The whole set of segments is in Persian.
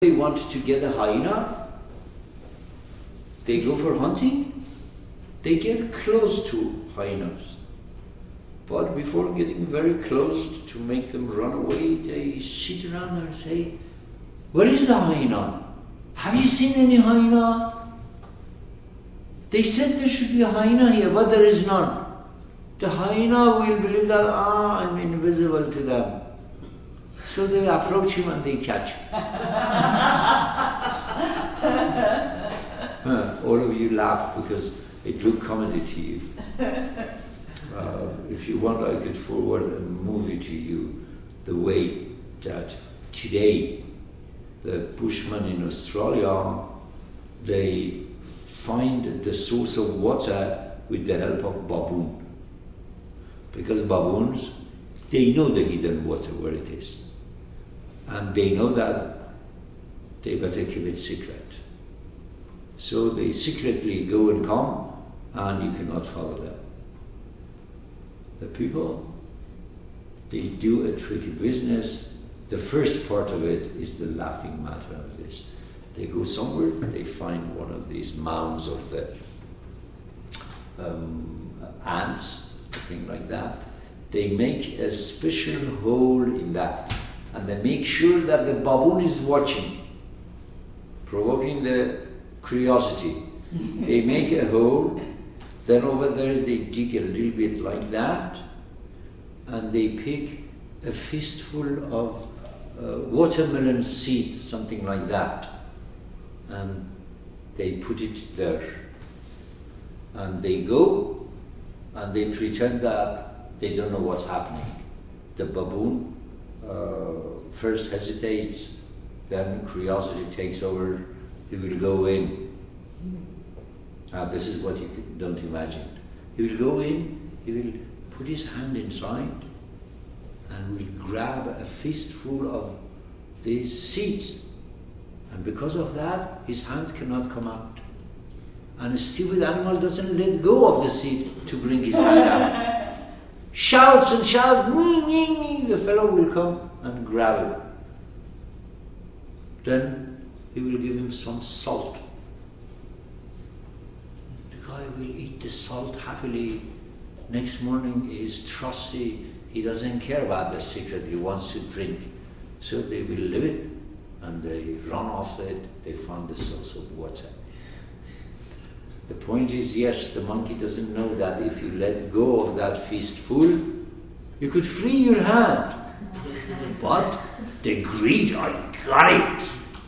they want to get a hyena, they go for hunting, they get close to hyenas. But before getting very close to make them run away, they sit around and say, "Where is the hyena? Have you seen any hyena?" They said there should be a hyena here, but there is none. The hyena will believe that, I'm invisible to them. So they approach him and they catch him. All of you laugh because it looked comedy to you. If you want, I could forward a movie to you, the way that today the Bushmen in Australia, they find the source of water with the help of baboon. Because baboons, they know the hidden water where it is. And they know that they better keep it secret. So they secretly go and come, and you cannot follow them. The people, they do a tricky business. The first part of it is the laughing matter of this. They go somewhere, they find one of these mounds of the ants, a thing like that. They make a special hole in that, and they make sure that the baboon is watching, provoking the curiosity. They make a hole, then over there they dig a little bit like that, and they pick a fistful of watermelon seed, something like that, and they put it there. And they go, and they pretend that they don't know what's happening. The baboon first hesitates, then curiosity takes over. He will go in. This is what you don't imagine. He will go in, he will put his hand inside, and will grab a fistful of these seeds. And because of that, his hand cannot come out. And a stupid animal doesn't let go of the seed to bring his hand out. Shouts and shouts, the fellow will come and grab it. Then he will give him some salt. The guy will eat the salt happily. Next morning he is trusty. He doesn't care about the secret, he wants to drink. So they will leave it, and they run off it, they find the source of water. The point is, yes, the monkey doesn't know that if you let go of that fistful, you could free your hand. But the greed, I got it.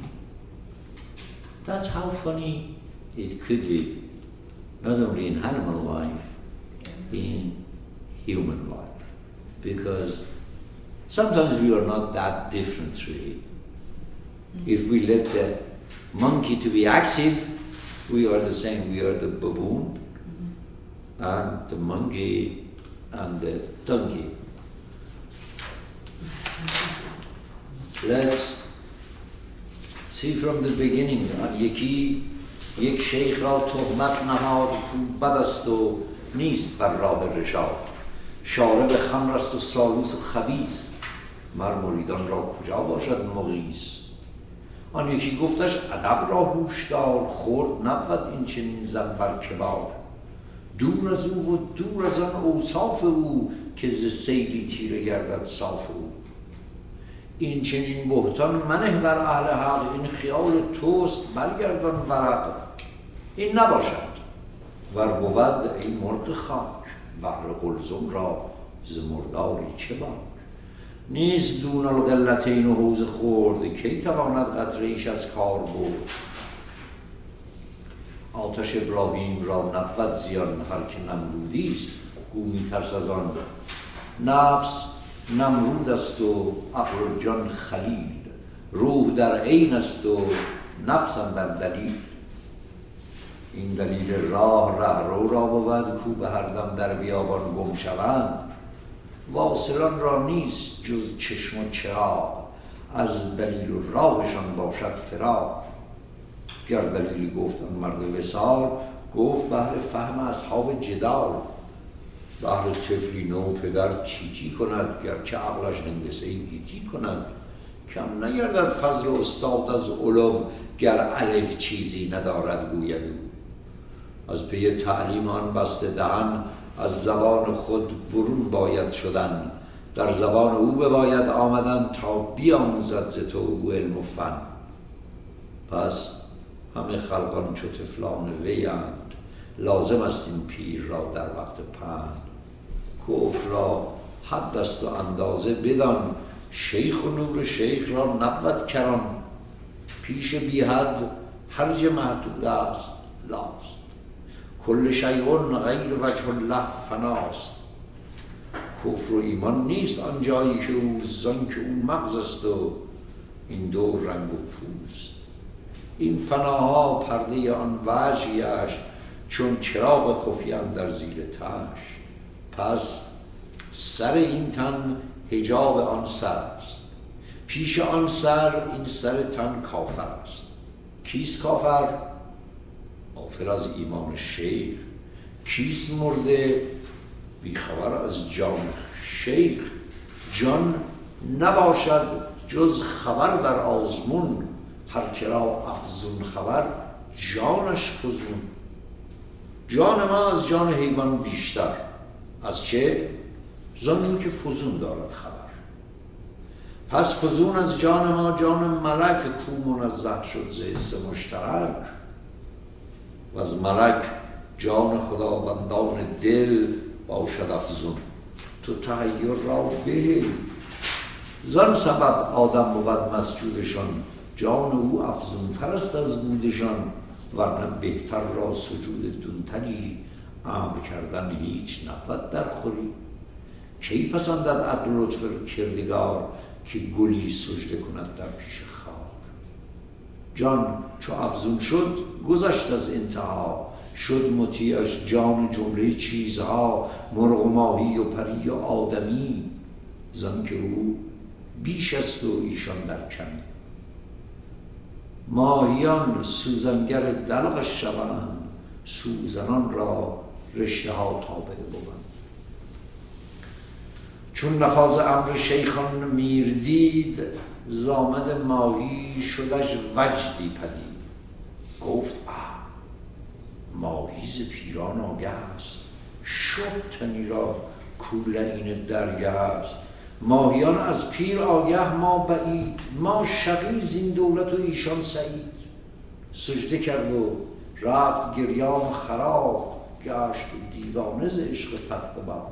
That's how funny it could be, not only in animal life, in human life. Because sometimes we are not that different, really. If we let the monkey to be active, we are the same. We are the baboon and the monkey and the donkey. Let's see from the beginning. یک شیخ را تهمت نهاد کو بد است و نیست بر راه رشاد. شارب خمر است و سالوس و خبیث، مر مریدان را کجا باشد مغیث. آن یکی گفتش ادب را هوشدار، خورد نبود این چنین زن بر کبار. دور از او و دور از آن اوصاف او، که ز سیلی تیره گردد صاف او. این چنین بهتان منه بر اهل حق، این خیال توست برگردان ورق. این نباشد ور بود این مرغ خاک، بحر قلزم را ز مرداری چه باک. نیست دون القلتین و حوض خورد، کی تواند قطره‌ایش از کار برد. آتش ابراهیم را نبود زیان، هر که نمرودیست گو می‌ترس از آن. نفس نمرود است و عقل و جان خلیل، روح در عین است و نفس اندر دلیل. این دلیل راه رهرو را بود، کو به هر دم در بیابان گم شوند. واصلان را نیست جز چشم و چراغ، از دلیل و راهشان باشد فراق. گر دلیلی گفت آن مرد وصال، گفت بهر فهم اصحاب جدال. بهر طفلی نو پدر چیتی کند، گرچه عقلش هندسه گیتی کند. کم نگردد فضل استاد از علو، گر الف چیزی ندارد گوید او. از پی تعلیم آن بسته دهن، از زبان خود برون باید شدن. در زبان او بباید آمدن، تا بیاموزد ز تو او علم و فن. پس همه خلقان چو طفلان ویند، لازم است این پیر را در وقت پند. کفر را حد است و اندازه بدان، شیخ و نور شیخ را نبود کران. پیش بی حد هرج محدود است لاست، کل شیء غیر وجه الله فناست. کفر و ایمان نیست آن جایی که او، زان که او مغز است و این دو رنگ و پوست. این فناها پرده آن وجهیش، چون چراغ خفی اندر زیر تش. پس سر این تن حجاب آن سر است، پیش آن سر این سر تن کافر است. کیست کافر؟ غافل از ایمان شیخ. کیست مرده؟ بیخبر از جان شیخ. جان نباشد جز خبر در آزمون، هر که را افزون خبر جانش فزون. جان ما از جان حیوان بیشتر. از چه؟ زان که فزون دارد خبر. پس فزون از جان ما جان ملک، کو منزه شد ز حس مشترک. و از ملک جان خداوندان دل، باشد افزون تو تحیر را بهل. زان سبب آدم بود مسجودشان، جان او افزون تر است از بودشان. ورنه بهتر را سجود دونتری، امر کردن هیچ نبود در خوری. کی پسندد عدل و لطف کردگار، که گلی سجده کند در پیش خار. جان چو افزون شد گذشت از انتها، شد مطیعش جان جمله چیزها. مرغ و ماهی و پری و آدمی، زان که او بیش است و ایشان در کمی. ماهیان سوزنگر دلقش شوند، سوزنان را رشته ها تابع بود. چون نفاذ امر شیخان میر دید، زامد ماهی شدش وجدی پدید. گفت ماهی ز پیران آگه است، شد تنی را کولین درگه است. ماهیان از پیر آگه ما بعید، ما شقی زین دولت و ایشان سعید. سجده کرد و رفت گریان خراب، گشت دیوانه ز عشق فتح باب.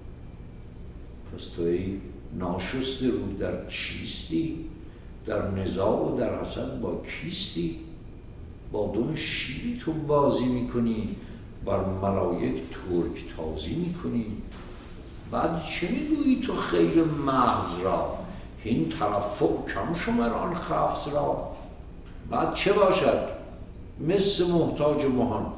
پس تو ای ناشسته رو در چیستی، در نزاع و در حسد با کیستی؟ با دم شیری تو بازی میکنی، بر ملائک ترک تازی میکنی. بعد چه میگویی تو خیر محض را، این ترفع کم شمر آن خفض را. بعد چه باشد؟ مثل محتاج مهان،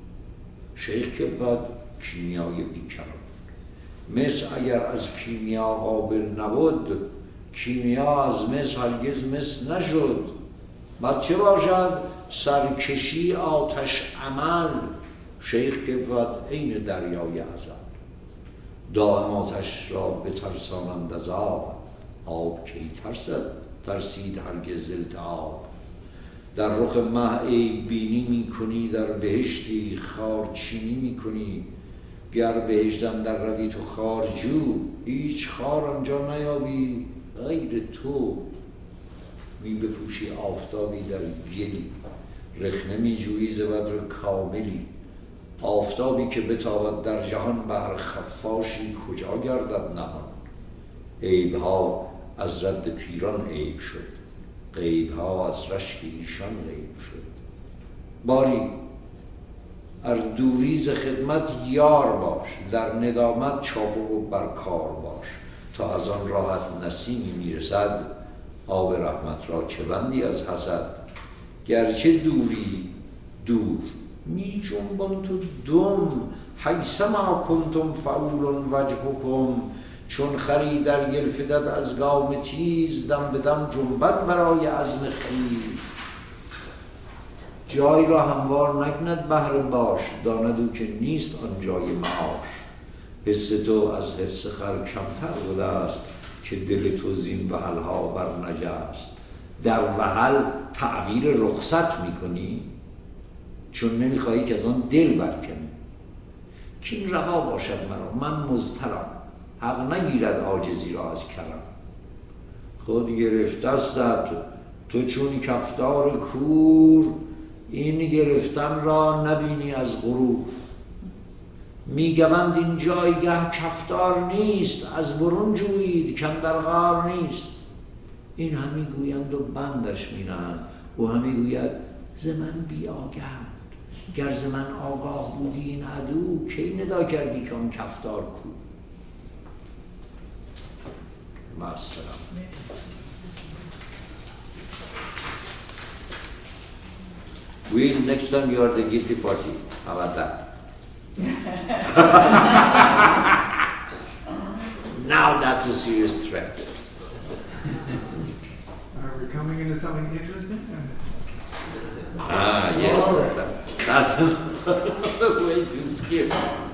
شیخ که بعد کیمیای بیکران. مثل اگر از کیمیا قابل نبود، کیمیا از مثل هرگز مثل نشد. بعد چه باشد؟ سرکشی آتش عمل، شیخ که بود عین دریای ازل. دائم آتش را بترسانند از آب کی ترسید هرگز ز التهاب. در رخ مه عیب بینی میکنی، در بهشتی خارچینی میکنی. گر بهشتم در روی تو خارجو، هیچ خار آنجا نیابی غیر تو. می بپوشی آفتابی در گلی، رخنه می جویی ز بدر کاملی. آفتابی که بتابد در جهان، بهر خفاشی کجا گردد نهان. عیبها از رد پیران عیب شد، غیبها از رشک ایشان غیب شد. باری ار دوری ز خدمت یار باش، در ندامت چاپو و برکار باش. تا از آن راحت نسیمی میرسد، آب رحمت را چه بندی از حسد. گرچه دوری دور می جنبان تو دم، حیثما کنتم فعول وجهکم. چون خری در گل فدد از گاو تیز، دم به دم جنبد برای عزم خیز. جای را هموار نکند بهر باش، داند او که نیست آن جای معاش. حس تو از حس خر کمتر بوده است، که دل تو زین وحلها بر نجست. در وحل تعبیر رخصت میکنی چون نمیخوایی که از آن دل برکنی. که این روا باشد مرا، من مضطرم، حق نگیرد عاجزی را از کرم. خود گرفتستت تو چون کفتار کور، این گرفتن را نبینی از غرور. میگوند این جایگه کفتار نیست، از برون جویید کم در غار نیست. این همی گویند و بندش مینهند، او همی گوید ز من بی آگهند. گر ز من آگاه بودی این عدو، کی ندا کردی که آن کفتار کو. مع Will, next time you are the guilty party. How about that? Now that's a serious threat. Are we coming into something interesting? Yes. That's the way to skip.